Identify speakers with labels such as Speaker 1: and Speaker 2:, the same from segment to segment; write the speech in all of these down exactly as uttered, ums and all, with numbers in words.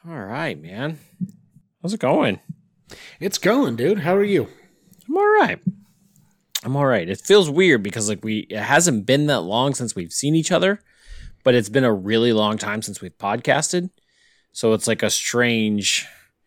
Speaker 1: All right, man. How's it going?
Speaker 2: It's going, dude. How are you?
Speaker 1: I'm all right. I'm all right. It feels weird because like we it hasn't been that long since we've seen each other, but it's been a really long time since we've podcasted. So it's like a strange,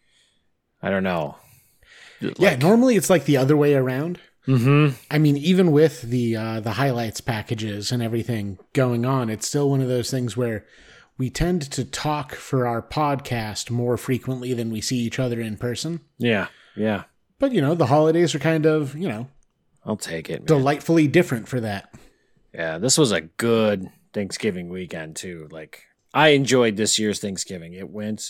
Speaker 1: I don't know. Like,
Speaker 2: yeah, normally it's like the other way around.
Speaker 1: Mm-hmm.
Speaker 2: I mean, even with the uh, the highlights packages and everything going on, it's still one of those things where we tend to talk for our podcast more frequently than we see each other in person.
Speaker 1: Yeah, yeah.
Speaker 2: But, you know, the holidays are kind of, you know,
Speaker 1: I'll take it, man.
Speaker 2: Delightfully different for that.
Speaker 1: Yeah, this was a good Thanksgiving weekend, too. Like, I enjoyed this year's Thanksgiving. It went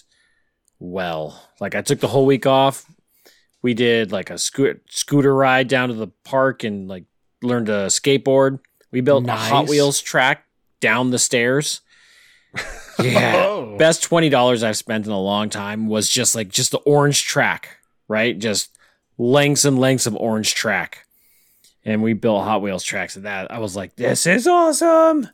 Speaker 1: well. Like, I took the whole week off. We did, like, a sco- scooter ride down to the park and, like, learned to skateboard. We built
Speaker 2: Nice.
Speaker 1: a Hot Wheels track down the stairs. Yeah.
Speaker 2: Oh.
Speaker 1: Best twenty dollars I've spent in a long time was just, like, just the orange track, right? Just lengths and lengths of orange track. And we built Hot Wheels tracks of that. I was like, this is awesome.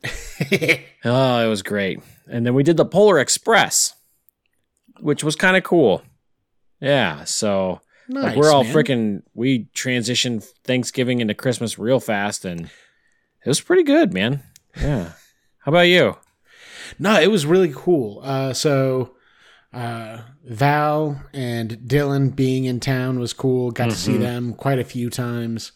Speaker 1: Oh, it was great. And then we did the Polar Express, which was kind of cool. Yeah. So
Speaker 2: Nice,
Speaker 1: like we're all
Speaker 2: man.
Speaker 1: freaking, we transitioned Thanksgiving into Christmas real fast. And it was pretty good, man. Yeah. How about you?
Speaker 2: No, it was really cool. Uh, so uh, Val and Dylan being in town was cool. Got to see
Speaker 1: Mhm.
Speaker 2: them quite a few times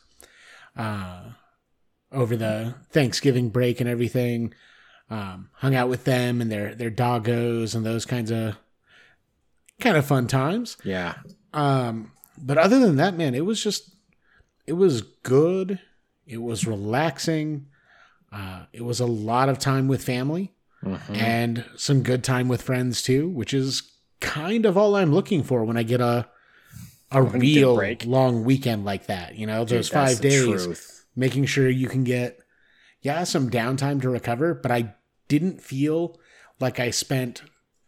Speaker 2: uh, over the Thanksgiving break and everything. Um, hung out with them and their their doggos and those kinds of kind of fun times.
Speaker 1: Yeah.
Speaker 2: Um, but other than that, man, it was just it was good. It was relaxing. Uh, it was a lot of time with family.
Speaker 1: Mhm.
Speaker 2: And some good time with friends too, which is kind of all I'm looking for when I get a a
Speaker 1: When you get a
Speaker 2: real
Speaker 1: break.
Speaker 2: long weekend like that. You know,
Speaker 1: Dude,
Speaker 2: those
Speaker 1: that's
Speaker 2: five
Speaker 1: the
Speaker 2: days,
Speaker 1: truth.
Speaker 2: making sure you can get, yeah, some downtime to recover. But I didn't feel like I spent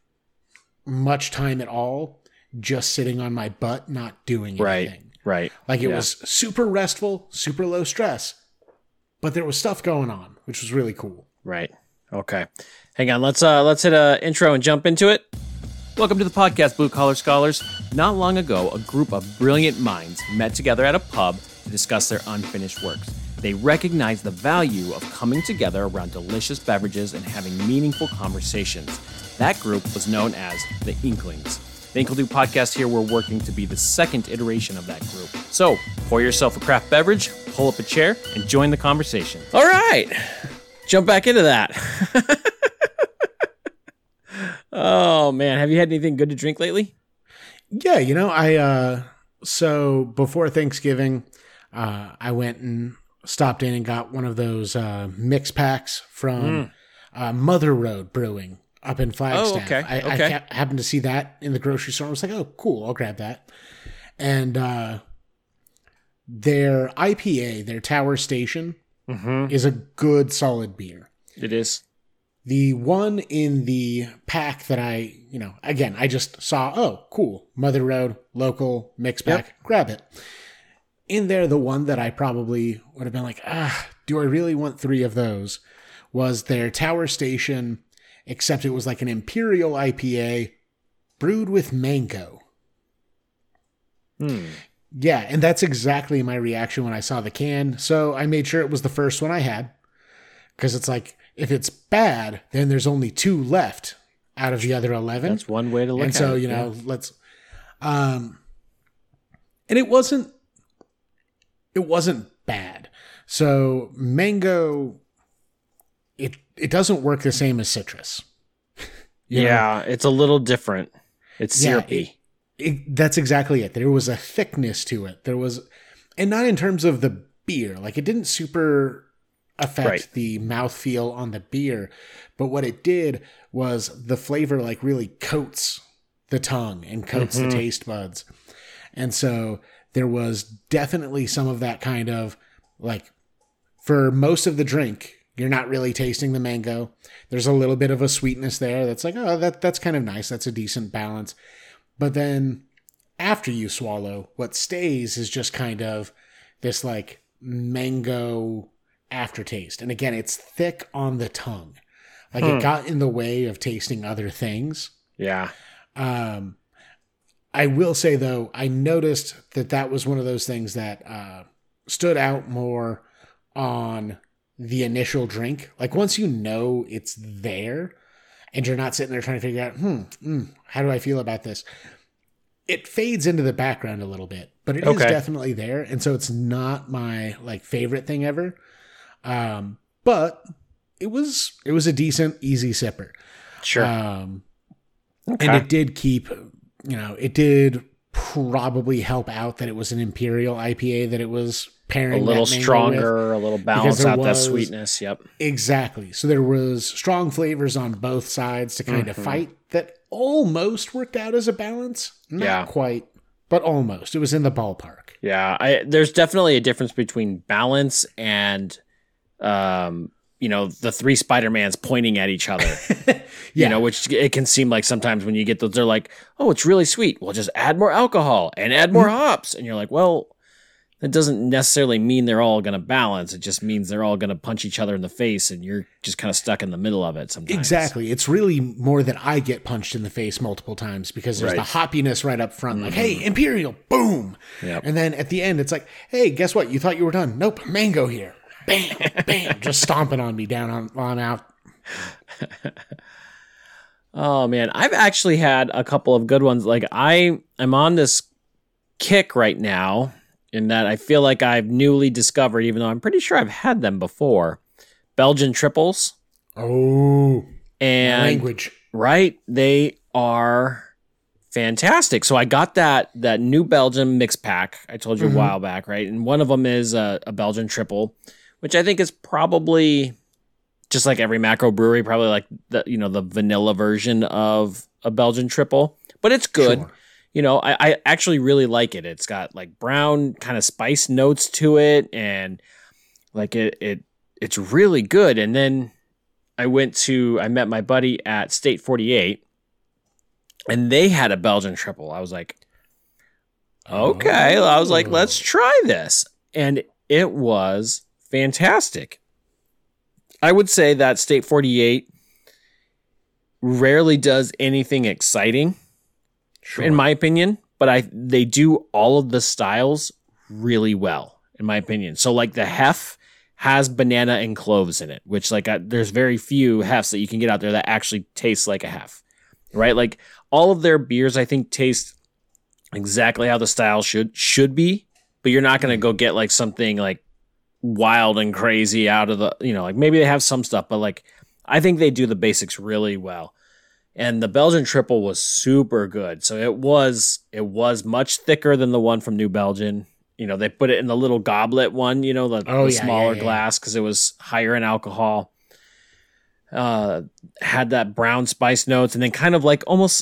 Speaker 2: much time at all just sitting on my butt, not doing
Speaker 1: Right.
Speaker 2: anything.
Speaker 1: Right.
Speaker 2: Like it
Speaker 1: Yeah.
Speaker 2: was super restful, super low stress, but there was stuff going on, which was really cool.
Speaker 1: Right. Okay. Hang on. Let's uh let's hit a intro and jump into it. Welcome to the podcast, Blue Collar Scholars. Not long ago, a group of brilliant minds met together at a pub to discuss their unfinished works. They recognized the value of coming together around delicious beverages and having meaningful conversations. That group was known as the Inklings. The Inkle Do podcast here, we're working to be the second iteration of that group. So, pour yourself a craft beverage, pull up a chair, and join the conversation. All right. Jump back into that. Oh, man. Have you had anything good to drink lately?
Speaker 2: Yeah, you know, I uh so before Thanksgiving, uh I went and stopped in and got one of those uh mix packs from
Speaker 1: Mm.
Speaker 2: uh, Mother Road Brewing up in Flagstaff.
Speaker 1: okay,
Speaker 2: I, I
Speaker 1: okay.
Speaker 2: ha- happened to see that in the grocery store. I was like, "Oh, cool, I'll grab that." And uh their I P A, their Tower Station,
Speaker 1: Mm-hmm.
Speaker 2: is a good solid beer.
Speaker 1: It is.
Speaker 2: The one in the pack that I, you know, again, I just saw, oh, cool, Mother Road, local, mix pack, grab it. In there, the one that I probably would have been like, ah, do I really want three of those, was their Tower Station, except it was like an Imperial I P A brewed with mango.
Speaker 1: Hmm.
Speaker 2: Yeah, and that's exactly my reaction when I saw the can. So I made sure it was the first one I had, because it's like, if it's bad, then there's only two left out of the other eleven.
Speaker 1: That's one way to look
Speaker 2: and
Speaker 1: at
Speaker 2: so,
Speaker 1: it.
Speaker 2: you know,
Speaker 1: yeah.
Speaker 2: let's, um, and it wasn't, it wasn't bad. So mango, it, it doesn't work the same as citrus. You know?
Speaker 1: Yeah, it's a little different. It's
Speaker 2: Yeah,
Speaker 1: syrupy.
Speaker 2: It, that's exactly it. There was a thickness to it. There was, and not in terms of the beer. Like it didn't super affect
Speaker 1: Right.
Speaker 2: the mouthfeel on the beer, but what it did was the flavor like really coats the tongue and coats
Speaker 1: Mhm.
Speaker 2: the taste buds. And so there was definitely some of that kind of like, for most of the drink, you're not really tasting the mango. There's a little bit of a sweetness there that's like, oh, that that's kind of nice. That's a decent balance. But then after you swallow, what stays is just kind of this like mango aftertaste. And again, it's thick on the tongue. Like
Speaker 1: Hmm.
Speaker 2: it got in the way of tasting other things.
Speaker 1: Yeah.
Speaker 2: Um, I will say, though, I noticed that that was one of those things that uh, stood out more on the initial drink. Like, once you know it's there and you're not sitting there trying to figure out, hmm, mm, how do I feel about this? It fades into the background a little bit, but it okay. is definitely there. And so it's not my like favorite thing ever. Um, but it was, it was a decent, easy sipper.
Speaker 1: Sure.
Speaker 2: Um, okay. And it did keep, you know, it did probably help out that it was an Imperial I P A, that it was pairing
Speaker 1: a little
Speaker 2: that
Speaker 1: stronger,
Speaker 2: with,
Speaker 1: a little balance out
Speaker 2: was,
Speaker 1: that sweetness. Yep.
Speaker 2: Exactly. So there was strong flavors on both sides to kind mm-hmm. of fight that almost worked out as a balance. Not
Speaker 1: yeah.
Speaker 2: quite, but almost. It was in the ballpark.
Speaker 1: Yeah. I, there's definitely a difference between balance and, um, you know, the three Spider-Mans pointing at each other, yeah. you know, which it can seem like sometimes when you get those, they're like, oh, it's really sweet. Well, just add more alcohol and add more hops. And you're like, well, that doesn't necessarily mean they're all going to balance. It just means they're all going to punch each other in the face and you're just kind of stuck in the middle of it sometimes.
Speaker 2: Exactly. It's really more that I get punched in the face multiple times because there's right. the hoppiness right up front. Mm-hmm. Like, hey, Imperial, boom. Yep. And then at the end, it's like, hey, guess what? You thought you were done. Nope, mango here. Bam, bam, just stomping on me down on, on out.
Speaker 1: Oh, man. I've actually had a couple of good ones. Like, I am on this kick right now in that I feel like I've newly discovered, even though I'm pretty sure I've had them before, Belgian triples.
Speaker 2: Oh,
Speaker 1: and
Speaker 2: language.
Speaker 1: Right? They are fantastic. So I got that that New Belgium mix pack I told you mm-hmm. a while back, right? And one of them is a, a Belgian triple, which I think is probably just like every macro brewery, probably like the, you know, the vanilla version of a Belgian triple, but it's good. Sure. You know, I, I actually really like it. It's got like brown kind of spice notes to it. And like it, it, it's really good. And then I went to, I met my buddy at State forty-eight and they had a Belgian triple. I was like, okay. Oh. I was like, let's try this. And it was fantastic. I would say that State forty-eight rarely does anything exciting, sure. in my opinion, but I they do all of the styles really well, in my opinion. So like the hef has banana and cloves in it, which like I, there's very few hefs that you can get out there that actually taste like a hef, right? Like all of their beers, I think, taste exactly how the style should should be, but you're not going to go get like something like wild and crazy out of the, you know, like maybe they have some stuff, but like I think they do the basics really well. And the Belgian triple was super good. So it was it was much thicker than the one from New Belgium. You know, they put it in the little goblet one, you know, the, oh, the yeah, smaller yeah, yeah. glass because it was higher in alcohol. Uh, had that brown spice notes and then kind of like almost,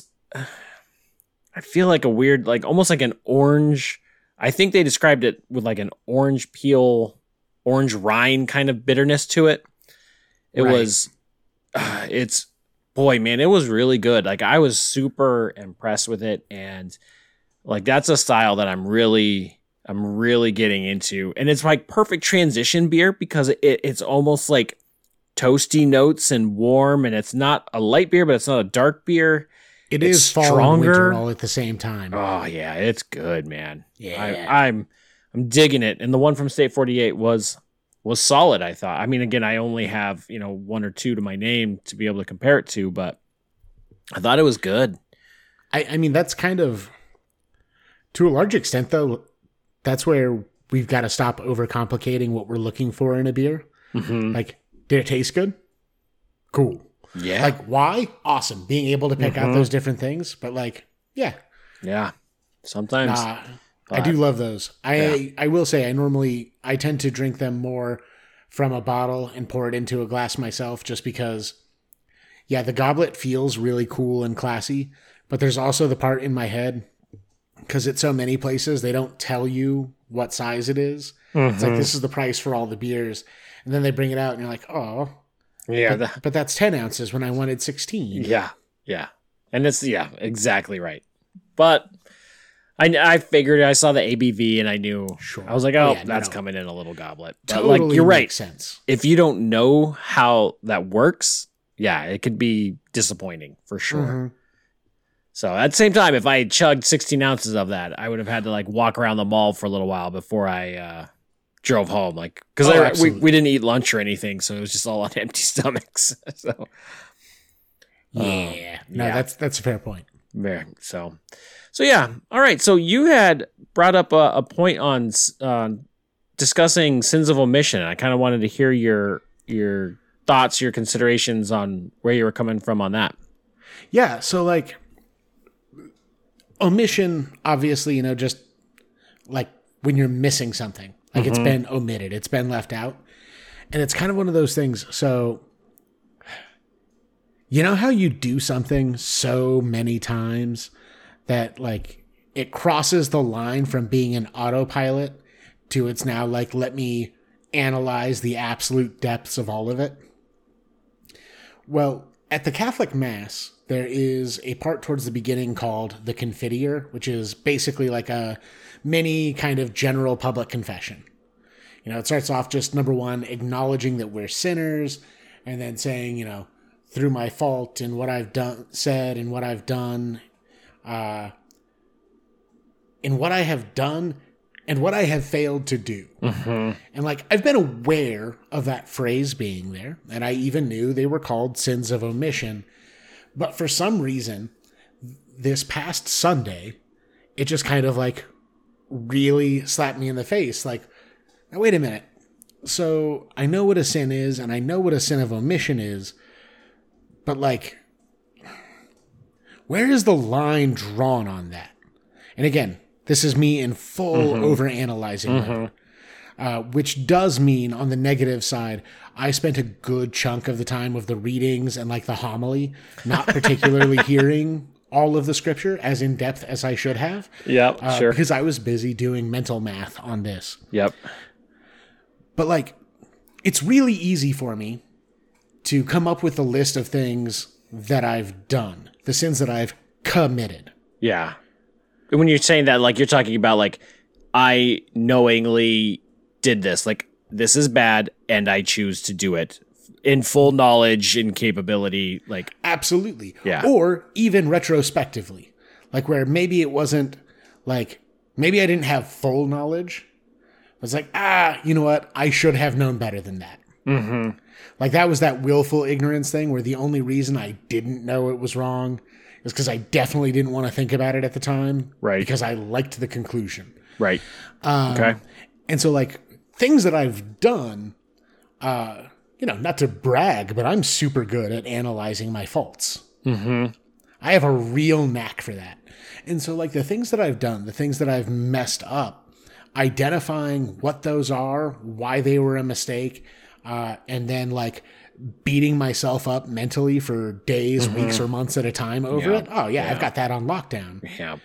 Speaker 1: I feel like a weird, like almost like an orange. I think they described it with like an orange peel, orange rind kind of bitterness to it. It right. was, uh, it's, boy, man, it was really good. Like I was super impressed with it. And like, that's a style that I'm really, I'm really getting into. And it's like perfect transition beer because it, it's almost like toasty notes and warm. And it's not a light beer, but it's not a dark beer.
Speaker 2: It
Speaker 1: it's
Speaker 2: is fall stronger. And winter all at the same time.
Speaker 1: Oh yeah. It's good, man.
Speaker 2: Yeah.
Speaker 1: I, I'm, I'm digging it. And the one from State forty-eight was, was solid, I thought. I mean, again, I only have, you know, one or two to my name to be able to compare it to, but I thought it was good.
Speaker 2: I, I mean, that's kind of, to a large extent, though, that's where we've got to stop overcomplicating what we're looking for in a beer. Mm-hmm. Like, did it taste good? Cool.
Speaker 1: Yeah.
Speaker 2: Like, why? Awesome. Being able to pick mm-hmm. out those different things, but like, yeah.
Speaker 1: Yeah. Sometimes.
Speaker 2: Nah, But, I do love those. I yeah. I will say I normally I tend to drink them more from a bottle and pour it into a glass myself just because yeah, the goblet feels really cool and classy, but there's also the part in my head cuz it's so many places they don't tell you what size it is. Mm-hmm. It's like this is the price for all the beers and then they bring it out and you're like, "Oh.
Speaker 1: Yeah,
Speaker 2: but,
Speaker 1: the,
Speaker 2: but that's ten ounces when I wanted sixteen."
Speaker 1: Yeah. Yeah. And it's yeah, exactly right. But I, I figured I saw the A B V and I knew sure. I was like, oh, oh yeah, that's no. coming in a little goblet. But
Speaker 2: totally
Speaker 1: like you're right.
Speaker 2: Sense.
Speaker 1: If you don't know how that works, yeah, it could be disappointing for sure. Mm-hmm. So at the same time, if I had chugged sixteen ounces of that, I would have had to like walk around the mall for a little while before I uh, drove home. Like, because
Speaker 2: Oh,
Speaker 1: we, we didn't eat lunch or anything, so it was just all on empty stomachs. so
Speaker 2: yeah,
Speaker 1: um,
Speaker 2: no,
Speaker 1: yeah.
Speaker 2: that's that's a fair point.
Speaker 1: Very so, so yeah. All right. So you had brought up a, a point on uh, discussing sins of omission. I kind of wanted to hear your your thoughts, your considerations on where you were coming from on that.
Speaker 2: Yeah. So like. Omission, obviously, you know, just like when you're missing something, like mm-hmm. it's been omitted, it's been left out. And it's kind of one of those things. So, you know how you do something so many times that like it crosses the line from being an autopilot to it's now like, let me analyze the absolute depths of all of it? Well, at the Catholic Mass, there is a part towards the beginning called the Confiteor, which is basically like a mini kind of general public confession. You know, it starts off just number one, acknowledging that we're sinners, and then saying, you know, through my fault and what I've done, said and what I've done, uh, in what I have done and what I have failed to do. Mm-hmm. And like, I've been aware of that phrase being there, and I even knew they were called sins of omission. But for some reason, this past Sunday, it just kind of like really slapped me in the face. Like, now wait a minute. So I know what a sin is, and I know what a sin of omission is, but like, where is the line drawn on that? And again, this is me in full mm-hmm. overanalyzing mm-hmm. mode. Uh, which does mean, on the negative side, I spent a good chunk of the time of the readings and like the homily, not particularly hearing all of the scripture as in depth as I should have.
Speaker 1: Yep,
Speaker 2: uh,
Speaker 1: sure.
Speaker 2: Because I was busy doing mental math on this.
Speaker 1: Yep.
Speaker 2: But like, it's really easy for me to come up with a list of things that I've done, the sins that I've committed.
Speaker 1: Yeah. When you're saying that, like, you're talking about like, I knowingly did this, like, this is bad and I choose to do it in full knowledge and capability. Like,
Speaker 2: absolutely.
Speaker 1: Yeah.
Speaker 2: Or even retrospectively, like where maybe it wasn't like, maybe I didn't have full knowledge. It's like, ah, you know what? I should have known better than that.
Speaker 1: Mm-hmm.
Speaker 2: Like that was that willful ignorance thing where the only reason I didn't know it was wrong is because I definitely didn't want to think about it at the time.
Speaker 1: Right.
Speaker 2: Because I liked the conclusion.
Speaker 1: Right.
Speaker 2: Um,
Speaker 1: okay.
Speaker 2: And so like, things that I've done, uh, you know, not to brag, but I'm super good at analyzing my faults.
Speaker 1: Mm-hmm.
Speaker 2: I have a real knack for that. And so, like, the things that I've done, the things that I've messed up, identifying what those are, why they were a mistake, uh, and then, like, beating myself up mentally for days, mm-hmm. weeks, or months at a time over
Speaker 1: yeah.
Speaker 2: it. Oh, yeah,
Speaker 1: yeah,
Speaker 2: I've got that on lockdown.
Speaker 1: Yeah.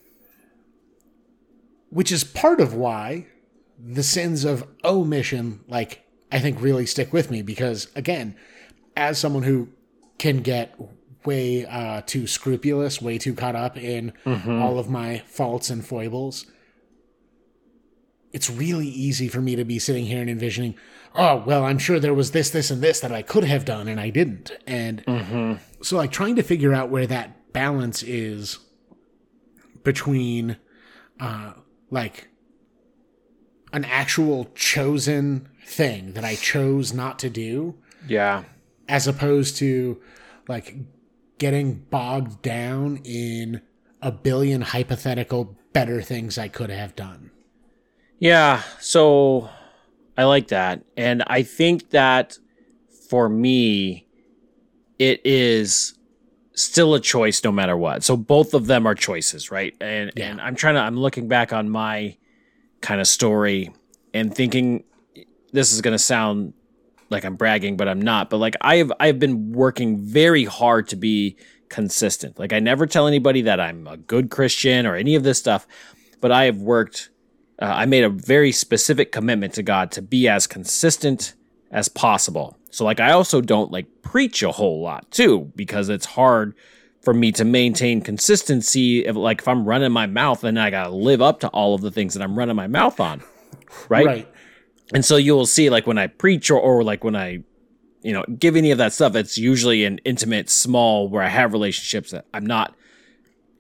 Speaker 2: Which is part of why the sins of omission, like, I think really stick with me because, again, as someone who can get way uh, too scrupulous, way too caught up in mm-hmm. all of my faults and foibles, it's really easy for me to be sitting here and envisioning, oh, well, I'm sure there was this, this, and this that I could have done and I didn't. And
Speaker 1: mm-hmm.
Speaker 2: so, like, trying to figure out where that balance is between, uh, like, an actual chosen thing that I chose not to do.
Speaker 1: Yeah.
Speaker 2: As opposed to like getting bogged down in a billion hypothetical better things I could have done.
Speaker 1: Yeah. So I like that. And I think that for me, it is still a choice no matter what. So both of them are choices, right? And, yeah. and I'm trying to, I'm looking back on my kind of story and thinking this is going to sound like I'm bragging, but I'm not. But like I have, I've been working very hard to be consistent. Like I never tell anybody that I'm a good Christian or any of this stuff, but I have worked, uh, I made a very specific commitment to God to be as consistent as possible. So like I also don't like preach a whole lot too, because it's hard for me to maintain consistency. If, like if I'm running my mouth, then I got to live up to all of the things that I'm running my mouth on. Right.
Speaker 2: Right.
Speaker 1: And so you'll see like when I preach or, or like when I, you know, give any of that stuff, it's usually an intimate, small, where I have relationships that I'm not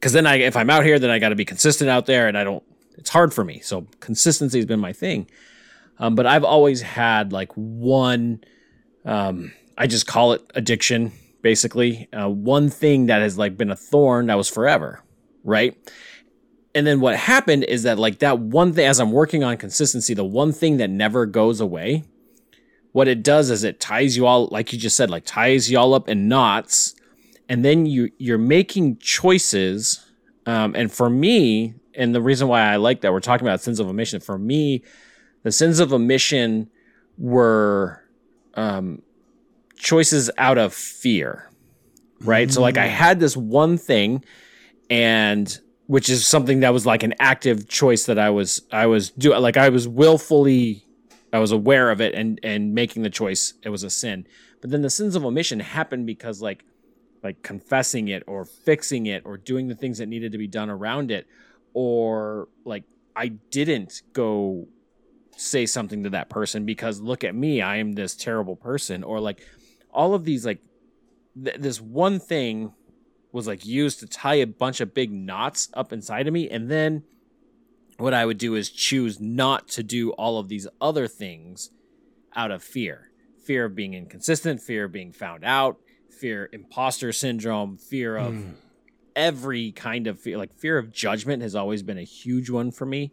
Speaker 1: because then I, if I'm out here, then I got to be consistent out there, and I don't. It's hard for me. So consistency has been my thing. Um, but I've always had like one. Um, I just call it addiction, basically. Uh, one thing that has like been a thorn that was forever, right? And then what happened is that like that one thing, as I'm working on consistency, the one thing that never goes away, what it does is it ties you all, like you just said, like ties you all up in knots. And then you, you're making choices. Um, and for me, and the reason why I like that we're talking about sins of omission, for me, the sins of omission were um, choices out of fear, right? Mm. So like I had this one thing, and which is something that was like an active choice that I was, I was doing, like I was willfully, I was aware of it and, and making the choice. It was a sin. But then the sins of omission happened because like, like confessing it or fixing it or doing the things that needed to be done around it. Or like, I didn't go say something to that person because look at me, I am this terrible person. Or like all of these, like th- this one thing was like used to tie a bunch of big knots up inside of me. And then what I would do is choose not to do all of these other things out of fear. Fear of being inconsistent, fear of being found out, fear, imposter syndrome, fear of mm. every kind of fear. Like fear of judgment has always been a huge one for me.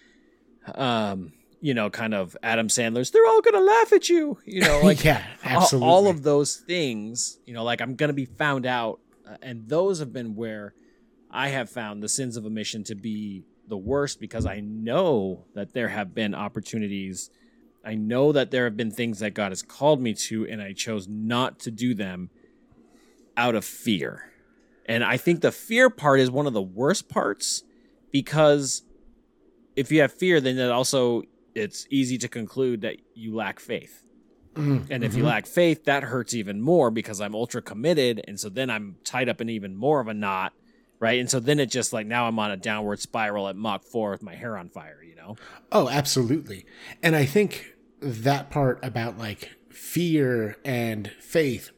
Speaker 1: Um, you know, kind of Adam Sandler's, they're all going to laugh at you, you know, like
Speaker 2: yeah, absolutely.
Speaker 1: all, all of those things, you know, like I'm going to be found out. Uh, and those have been where I have found the sins of omission to be the worst because I know that there have been opportunities. I know that there have been things that God has called me to, and I chose not to do them out of fear. And I think the fear part is one of the worst parts because if you have fear, then it also, it's easy to conclude that you lack faith. Mm-hmm. And if you lack faith, that hurts even more because I'm ultra committed. And so then I'm tied up in even more of a knot. Right. And so then it just like now I'm on a downward spiral at Mach four with my hair on fire, you know?
Speaker 2: Oh, absolutely. And I think that part about like fear and faith,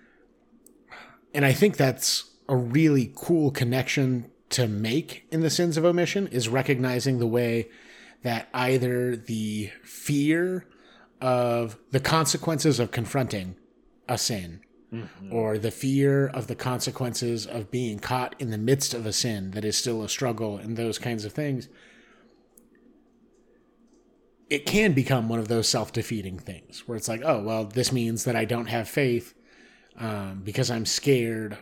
Speaker 2: and I think that's a really cool connection to make in the sins of omission, is recognizing the way that either the fear of the consequences of confronting a sin, mm-hmm. or the fear of the consequences of being caught in the midst of a sin that is still a struggle and those kinds of things, it can become one of those self-defeating things where it's like, oh, well, this means that I don't have faith um, because I'm scared.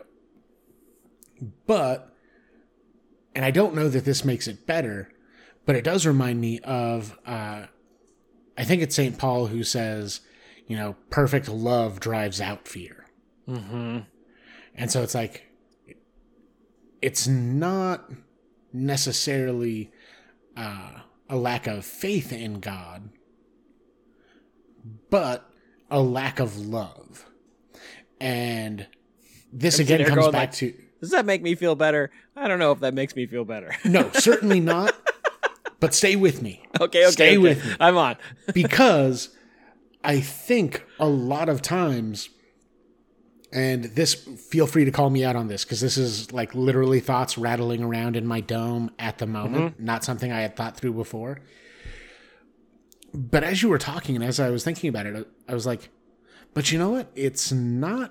Speaker 2: But, and I don't know that this makes it better, but it does remind me of, uh, I think it's Saint Paul who says, you know, perfect love drives out fear.
Speaker 1: Mm-hmm.
Speaker 2: And so it's like, it's not necessarily uh, a lack of faith in God, but a lack of love. And this again comes back like, to...
Speaker 1: Does that make me feel better? I don't know if that makes me feel better.
Speaker 2: No, certainly not. But stay with me.
Speaker 1: Okay, okay.
Speaker 2: Stay
Speaker 1: okay.
Speaker 2: with me.
Speaker 1: I'm on.
Speaker 2: Because I think a lot of times, and this, feel free to call me out on this, because this is like literally thoughts rattling around in my dome at the moment, mm-hmm. not something I had thought through before. But as you were talking and as I was thinking about it, I was like, but you know what? It's not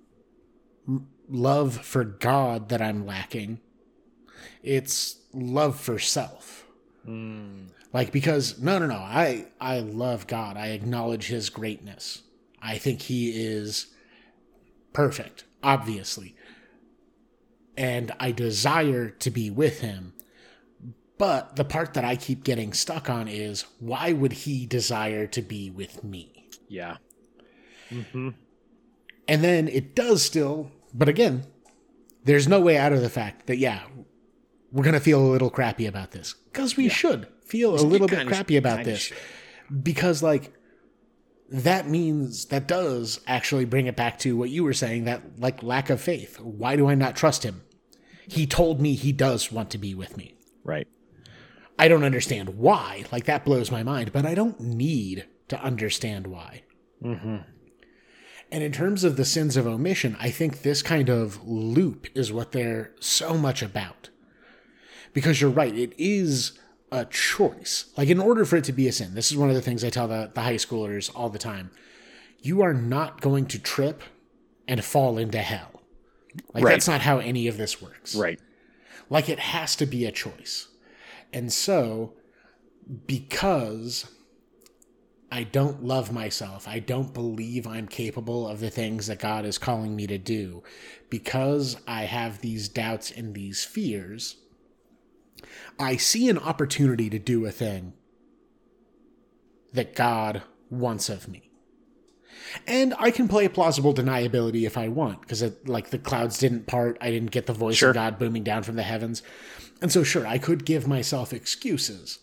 Speaker 2: love for God that I'm lacking. It's love for self. Mm. Like, because, no, no, no, I, I love God. I acknowledge his greatness. I think he is perfect, obviously. And I desire to be with him. But the part that I keep getting stuck on is, why would he desire to be with me?
Speaker 1: Yeah. Mm-hmm.
Speaker 2: And then it does still, but again, there's no way out of the fact that, yeah, we're going to feel a little crappy about this. Because we yeah. should feel a little bit crappy sh- about this. Should. Because, like, that means, that does actually bring it back to what you were saying, that, like, lack of faith. Why do I not trust him? He told me he does want to be with me.
Speaker 1: Right.
Speaker 2: I don't understand why. Like, that blows my mind. But I don't need to understand why.
Speaker 1: Mm-hmm.
Speaker 2: And in terms of the sins of omission, I think this kind of loop is what they're so much about. Because you're right, it is a choice. Like, in order for it to be a sin, this is one of the things I tell the, the high schoolers all the time. You are not going to trip and fall into hell. Like, right. That's not how any of this works.
Speaker 1: Right.
Speaker 2: Like, it has to be a choice. And so, because I don't love myself, I don't believe I'm capable of the things that God is calling me to do, because I have these doubts and these fears, I see an opportunity to do a thing that God wants of me. And I can play plausible deniability if I want, because like the clouds didn't part, I didn't get the voice sure. of God booming down from the heavens. And so sure, I could give myself excuses.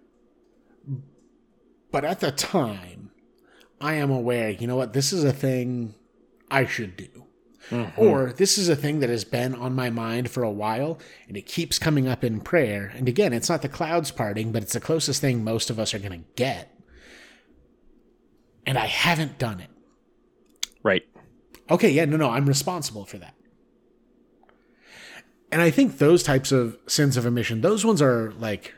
Speaker 2: But at the time, I am aware, you know what, this is a thing I should do. Mm-hmm. Or this is a thing that has been on my mind for a while, and it keeps coming up in prayer. And again, it's not the clouds parting, but it's the closest thing most of us are going to get. And I haven't done it.
Speaker 1: Right.
Speaker 2: Okay, yeah, no, no, I'm responsible for that. And I think those types of sins of omission, those ones are like...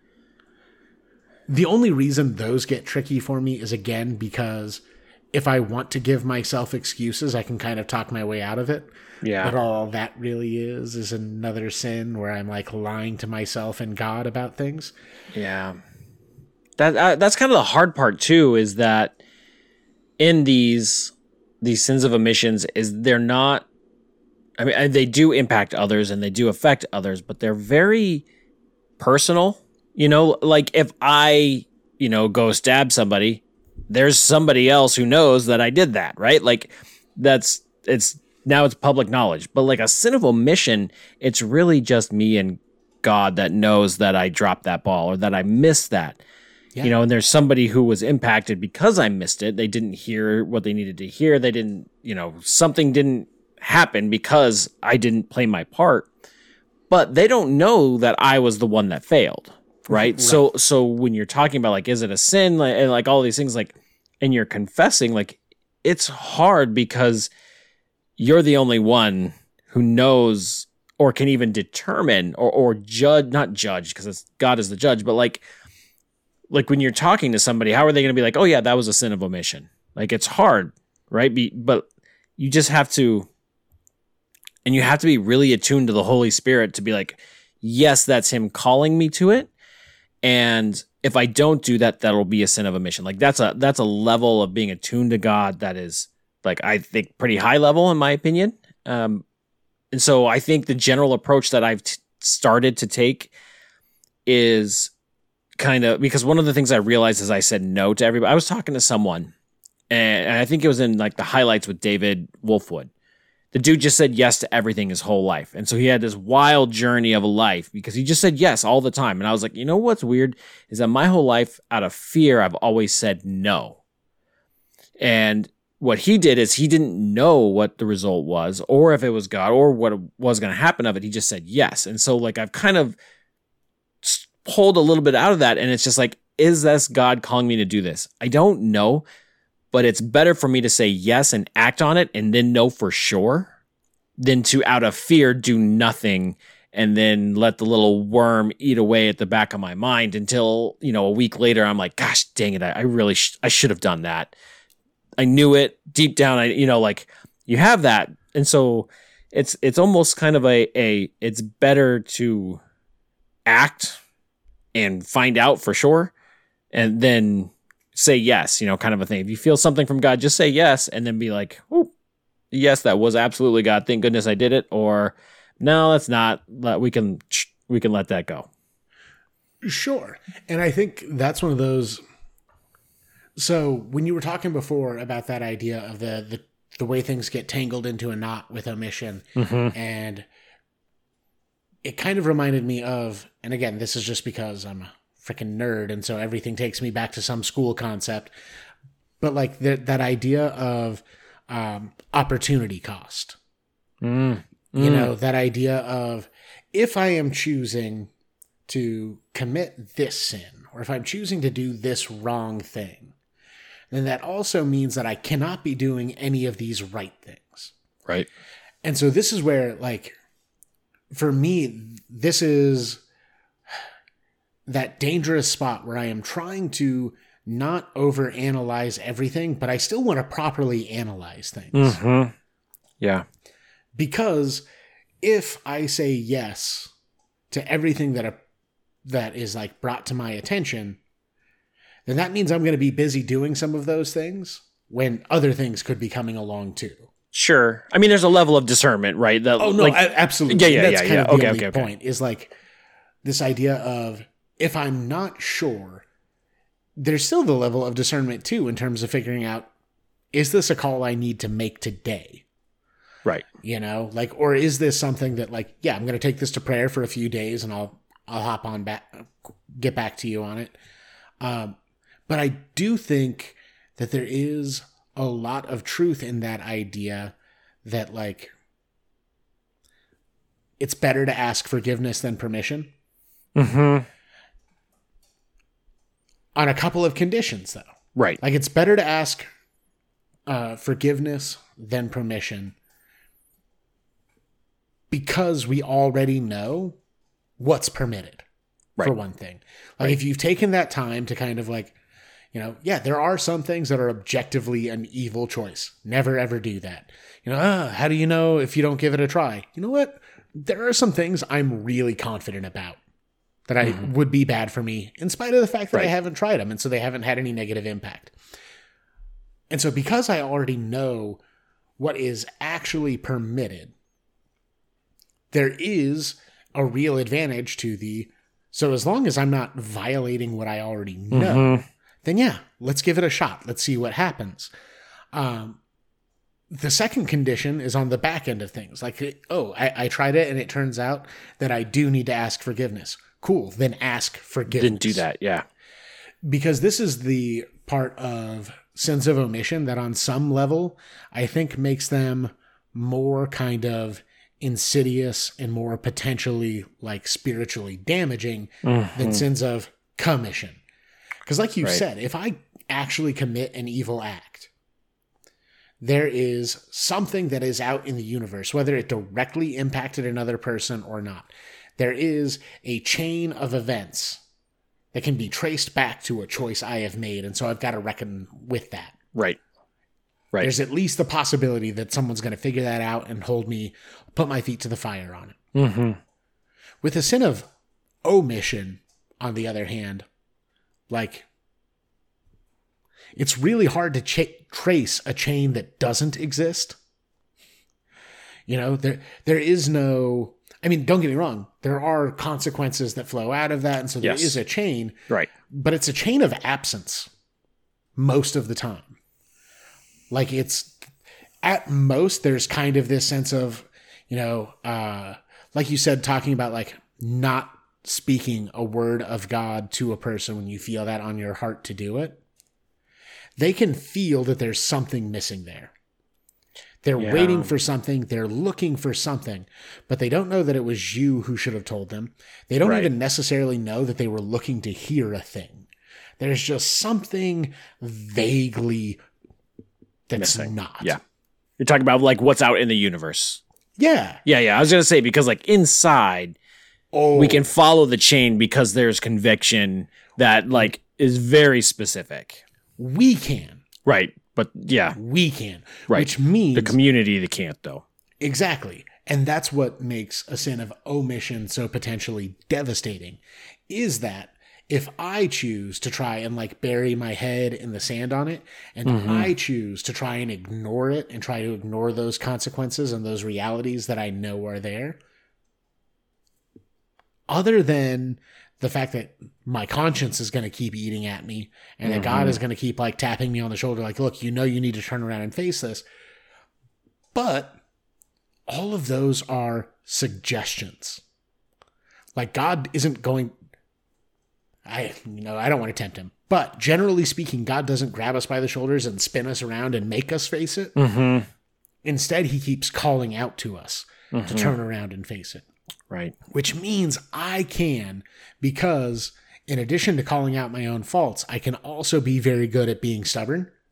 Speaker 2: The only reason those get tricky for me is, again, because if I want to give myself excuses, I can kind of talk my way out of it.
Speaker 1: Yeah.
Speaker 2: But all that really is, is another sin where I'm like lying to myself and God about things.
Speaker 1: Yeah. That uh, that's kind of the hard part too, is that in these these sins of omissions is they're not, I mean, they do impact others and they do affect others, but they're very personal. You know, like if I, you know, go stab somebody, there's somebody else who knows that I did that, right? Like that's, it's, now it's public knowledge. But like a sin of omission, it's really just me and God that knows that I dropped that ball or that I missed that. Yeah. You know, and there's somebody who was impacted because I missed it. They didn't hear what they needed to hear. They didn't, you know, something didn't happen because I didn't play my part. But they don't know that I was the one that failed. Right? right. So, so when you're talking about like, is it a sin? Like, and like all these things, like, and you're confessing, like, it's hard because you're the only one who knows or can even determine or, or judge, not judge, because it's God is the judge, but like, like when you're talking to somebody, how are they going to be like, oh yeah, that was a sin of omission? Like, it's hard, right? Be, but you just have to, and you have to be really attuned to the Holy Spirit to be like, yes, that's him calling me to it. And if I don't do that, that'll be a sin of omission. Like that's a that's a level of being attuned to God that is, like, I think pretty high level in my opinion. Um, and so I think the general approach that I've t- started to take is kind of, because one of the things I realized is I said no to everybody. I was talking to someone, and, and I think it was in like the highlights with David Wolfwood. The dude just said yes to everything his whole life. And so he had this wild journey of a life because he just said yes all the time. And I was like, you know what's weird is that my whole life, out of fear, I've always said no. And what he did is he didn't know what the result was or if it was God or what was going to happen of it. He just said yes. And so like I've kind of pulled a little bit out of that. And it's just like, is this God calling me to do this? I don't know. But it's better for me to say yes and act on it and then know for sure than to, out of fear, do nothing and then let the little worm eat away at the back of my mind until, you know, a week later, I'm like, gosh, dang it. I, I really, sh- I should have done that. I knew it deep down. I, you know, like you have that. And so it's, it's almost kind of a, a, it's better to act and find out for sure. And then say yes, you know, kind of a thing. If you feel something from God, just say yes and then be like, oh, yes, that was absolutely God. Thank goodness I did it. Or no, that's not. We can we can let that go.
Speaker 2: Sure. And I think that's one of those. So when you were talking before about that idea of the the, the way things get tangled into a knot with omission, mm-hmm. and it kind of reminded me of, and again, this is just because I'm a freaking nerd, and so everything takes me back to some school concept. But like the, that idea of um, opportunity cost. Mm. Mm. You know, that idea of if I am choosing to commit this sin, or if I'm choosing to do this wrong thing, then that also means that I cannot be doing any of these right things.
Speaker 1: Right.
Speaker 2: And so this is where, like, for me, this is that dangerous spot where I am trying to not overanalyze everything, but I still want to properly analyze things.
Speaker 1: Mm-hmm. Yeah.
Speaker 2: Because if I say yes to everything that a, that is like brought to my attention, then that means I'm going to be busy doing some of those things when other things could be coming along too.
Speaker 1: Sure. I mean, there's a level of discernment, right? That,
Speaker 2: oh, no,
Speaker 1: like,
Speaker 2: I, absolutely.
Speaker 1: Yeah, yeah,
Speaker 2: That's
Speaker 1: yeah.
Speaker 2: kind
Speaker 1: yeah.
Speaker 2: of the
Speaker 1: Okay,
Speaker 2: only
Speaker 1: okay, okay.
Speaker 2: point is like this idea of if I'm not sure, there's still the level of discernment too in terms of figuring out, is this a call I need to make today?
Speaker 1: Right.
Speaker 2: You know, like, or is this something that like, yeah, I'm going to take this to prayer for a few days and I'll, I'll hop on back, get back to you on it. Um, but I do think that there is a lot of truth in that idea that like, it's better to ask forgiveness than permission.
Speaker 1: Mm-hmm.
Speaker 2: On a couple of conditions though.
Speaker 1: Right.
Speaker 2: Like it's better to ask uh, forgiveness than permission because we already know what's permitted,
Speaker 1: right.
Speaker 2: for one thing. Like
Speaker 1: right.
Speaker 2: if you've taken that time to kind of like, you know, yeah, there are some things that are objectively an evil choice. Never, ever do that. You know, ah, how do you know if you don't give it a try? You know what? There are some things I'm really confident about that I mm-hmm. would be bad for me in spite of the fact that right. I haven't tried them. And so they haven't had any negative impact. And so because I already know what is actually permitted, there is a real advantage to the, so as long as I'm not violating what I already know, mm-hmm. then yeah, let's give it a shot. Let's see what happens. Um, the second condition is on the back end of things. Like, oh, I, I tried it and it turns out that I do need to ask forgiveness. Cool. Then ask forgiveness.
Speaker 1: Didn't do that. Yeah.
Speaker 2: Because this is the part of sins of omission that on some level, I think makes them more kind of insidious and more potentially like spiritually damaging mm-hmm. than sins of commission. Because like you right. said, if I actually commit an evil act, there is something that is out in the universe, whether it directly impacted another person or not. There is a chain of events that can be traced back to a choice I have made, and so I've got to reckon with that.
Speaker 1: Right. Right.
Speaker 2: There's at least the possibility that someone's going to figure that out and hold me, put my feet to the fire on it.
Speaker 1: Mm-hmm.
Speaker 2: With the sin of omission, on the other hand, like, it's really hard to ch- trace a chain that doesn't exist. You know, there there is no... I mean, don't get me wrong. There are consequences that flow out of that, and so there
Speaker 1: yes.
Speaker 2: is a chain.
Speaker 1: Right.
Speaker 2: But it's a chain of absence most of the time. Like it's, at most, there's kind of this sense of, you know, uh, like you said, talking about like not speaking a word of God to a person when you feel that on your heart to do it. They can feel that there's something missing there. They're yeah. waiting for something. They're looking for something, but they don't know that it was you who should have told them. They don't right. even necessarily know that they were looking to hear a thing. There's just something vaguely that's
Speaker 1: missing.
Speaker 2: Not.
Speaker 1: Yeah. You're talking about like what's out in the universe.
Speaker 2: Yeah.
Speaker 1: Yeah. Yeah. I was going to say, because like inside, oh. we can follow the chain because there's conviction that like is very specific.
Speaker 2: We can.
Speaker 1: Right. But yeah.
Speaker 2: We can.
Speaker 1: Right.
Speaker 2: Which means...
Speaker 1: the community, they can't, though.
Speaker 2: Exactly. And that's what makes a sin of omission so potentially devastating, is that if I choose to try and like bury my head in the sand on it, and mm-hmm. I choose to try and ignore it and try to ignore those consequences and those realities that I know are there, other than the fact that my conscience is going to keep eating at me and that mm-hmm. God is going to keep like tapping me on the shoulder, like, look, you know, you need to turn around and face this. But all of those are suggestions. Like God isn't going, I, you know, I don't want to tempt him, but generally speaking, God doesn't grab us by the shoulders and spin us around and make us face it.
Speaker 1: Mm-hmm.
Speaker 2: Instead, he keeps calling out to us
Speaker 1: mm-hmm.
Speaker 2: to turn around and face it.
Speaker 1: Right.
Speaker 2: Which means I can, because in addition to calling out my own faults, I can also be very good at being stubborn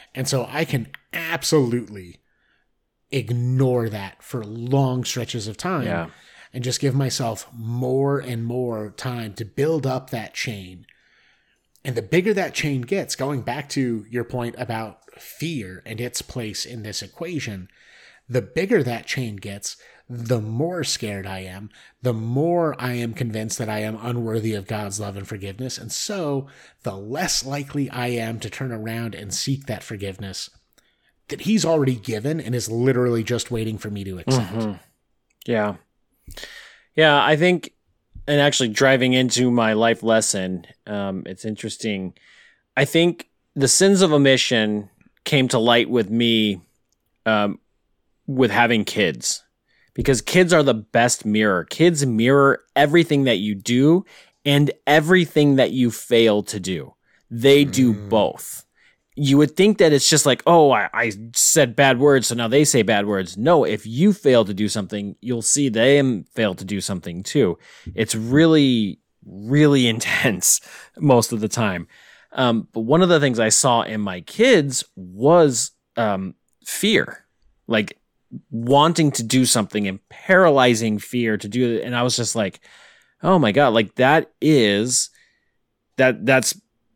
Speaker 2: And so I can absolutely ignore that for long stretches of time
Speaker 1: Yeah.
Speaker 2: and just give myself more and more time to build up that chain. And the bigger that chain gets, going back to your point about fear and its place in this equation, the bigger that chain gets, the more scared I am, the more I am convinced that I am unworthy of God's love and forgiveness. And so the less likely I am to turn around and seek that forgiveness that he's already given and is literally just waiting for me to accept.
Speaker 1: Mm-hmm. Yeah. Yeah, I think, and actually driving into my life lesson, um, it's interesting. I think the sins of omission came to light with me um, with having kids. Because kids are the best mirror. Kids mirror everything that you do and everything that you fail to do. They do mm. both. You would think that it's just like, oh, I, I said bad words, so now they say bad words. No, if you fail to do something, you'll see them fail to do something too. It's really, really intense most of the time. Um, but one of the things I saw in my kids was um, fear. Like, wanting to do something and paralyzing fear to do it. And I was just like, oh my God, like that is, that that's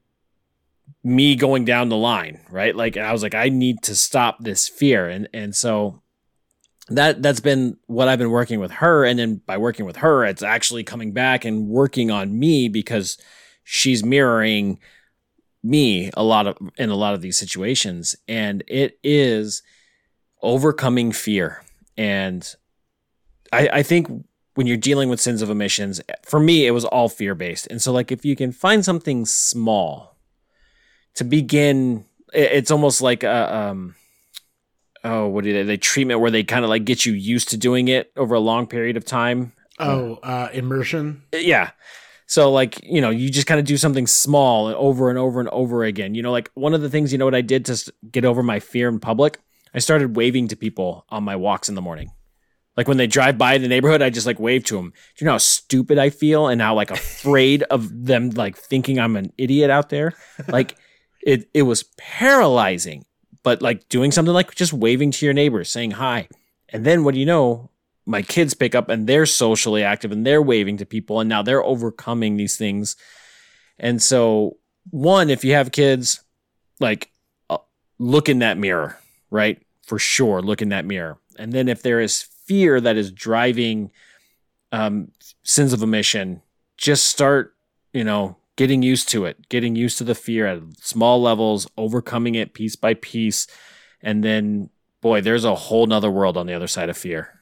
Speaker 1: me going down the line, right? Like I was like, I need to stop this fear. And, and so that, that's been what I've been working with her. And then by working with her, it's actually coming back and working on me because she's mirroring me a lot of, in a lot of these situations. And it is overcoming fear. And I, I think when you're dealing with sins of omissions, for me, it was all fear-based. And so like, if you can find something small to begin, it's almost like a, um, oh, what do they, they treatment where they kind of like get you used to doing it over a long period of time.
Speaker 2: Oh, uh, immersion.
Speaker 1: Yeah. So like, you know, you just kind of do something small and over and over and over again. You know, like one of the things, you know what I did to get over my fear in public? I started waving to people on my walks in the morning. Like when they drive by the neighborhood, I just like wave to them. Do you know how stupid I feel and how like afraid of them like thinking I'm an idiot out there? Like it it was paralyzing. But like doing something like just waving to your neighbors, saying hi. And then what do you know? My kids pick up and they're socially active and they're waving to people and now they're overcoming these things. And so one, if you have kids, like uh, look in that mirror, right? For sure, look in that mirror. And then if there is fear that is driving um, sins of omission, just start, you know, getting used to it, getting used to the fear at small levels, overcoming it piece by piece. And then, boy, there's a whole nother world on the other side of fear.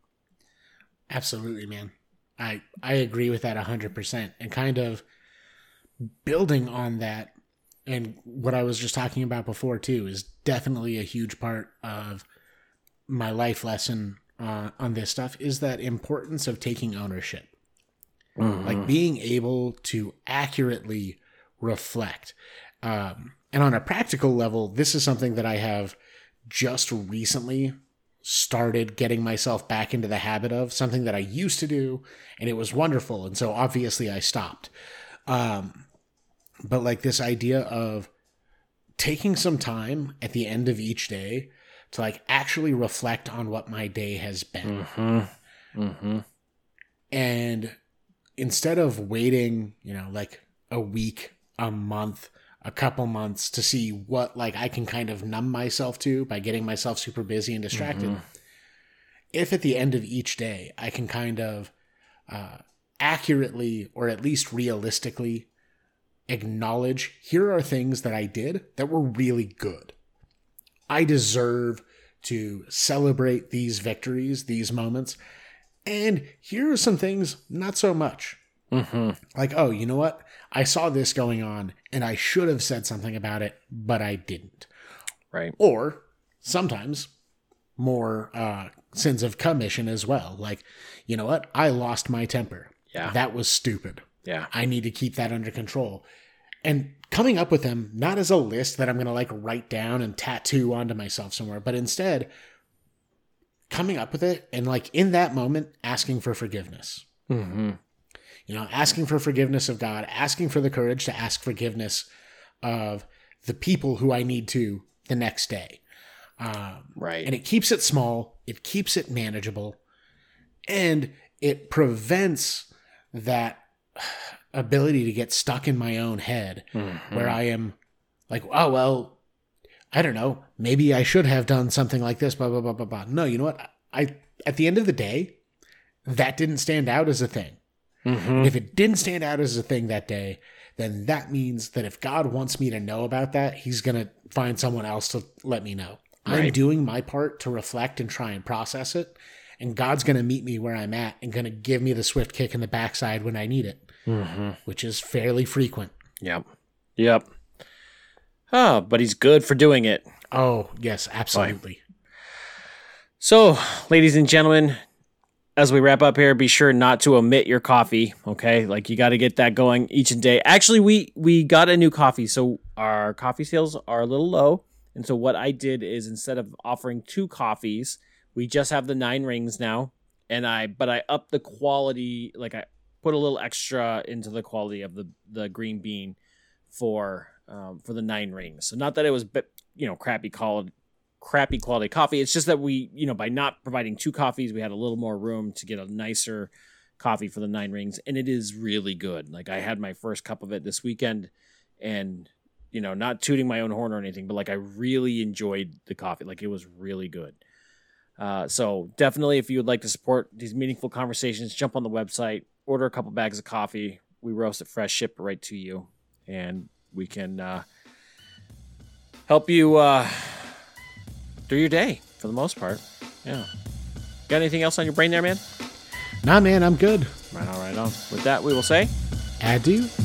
Speaker 2: Absolutely, man. I, I agree with that one hundred percent. And kind of building on that, and what I was just talking about before too, is definitely a huge part of my life lesson uh, on this stuff, is that importance of taking ownership. Mm-hmm. Like being able to accurately reflect. Um, and on a practical level, this is something that I have just recently started getting myself back into the habit of, something that I used to do, and it was wonderful. And so obviously I stopped. Um, But like this idea of taking some time at the end of each day to like actually reflect on what my day has been. Mm-hmm. Mm-hmm. And instead of waiting, you know, like a week, a month, a couple months to see what like I can kind of numb myself to by getting myself super busy and distracted. Mm-hmm. If at the end of each day, I can kind of uh, accurately or at least realistically acknowledge, here are things that I did that were really good. I deserve to celebrate these victories, these moments. And here are some things not so much. Mm-hmm. Like, oh, you know what? I saw this going on and I should have said something about it, but I didn't.
Speaker 1: Right.
Speaker 2: Or sometimes more uh, sins of commission as well. Like, you know what? I lost my temper.
Speaker 1: Yeah.
Speaker 2: That was stupid.
Speaker 1: Yeah.
Speaker 2: I need to keep that under control. And coming up with them, not as a list that I'm going to like write down and tattoo onto myself somewhere, but instead coming up with it and like in that moment, asking for forgiveness. Mm-hmm. You know, asking for forgiveness of God, asking for the courage to ask forgiveness of the people who I need to the next day. Um,
Speaker 1: right.
Speaker 2: And it keeps it small. It keeps it manageable. And it prevents that ability to get stuck in my own head mm-hmm. where I am like, oh, well, I don't know. Maybe I should have done something like this, blah, blah, blah, blah, blah. No, you know what? I, at the end of the day, that didn't stand out as a thing. Mm-hmm. And if it didn't stand out as a thing that day, then that means that if God wants me to know about that, he's going to find someone else to let me know. Right. I'm doing my part to reflect and try and process it. And God's going to meet me where I'm at and going to give me the swift kick in the backside when I need it, mm-hmm. which is fairly frequent.
Speaker 1: Yep. Yep. Oh, but he's good for doing it.
Speaker 2: Oh, yes, absolutely.
Speaker 1: Fine. So, ladies and gentlemen, as we wrap up here, be sure not to omit your coffee, okay? Like, you got to get that going each and day. Actually, we we got a new coffee, so our coffee sales are a little low. And so what I did is instead of offering two coffees, we just have the nine rings now. And I, but I upped the quality, like I put a little extra into the quality of the, the green bean for um, for the nine rings. So not that it was, you know, crappy quality. crappy quality coffee. It's just that we, you know, by not providing two coffees, we had a little more room to get a nicer coffee for the nine rings. And it is really good. Like I had my first cup of it this weekend and, you know, not tooting my own horn or anything, but like I really enjoyed the coffee. Like it was really good. Uh, so definitely if you would like to support these meaningful conversations, jump on the website, order a couple bags of coffee. We roast it fresh, ship it right to you. And we can uh, help you uh, through your day for the most part. Yeah. Got anything else on your brain there, man?
Speaker 2: Nah, man, I'm good.
Speaker 1: Right on, right on. With that, we will say
Speaker 2: adieu.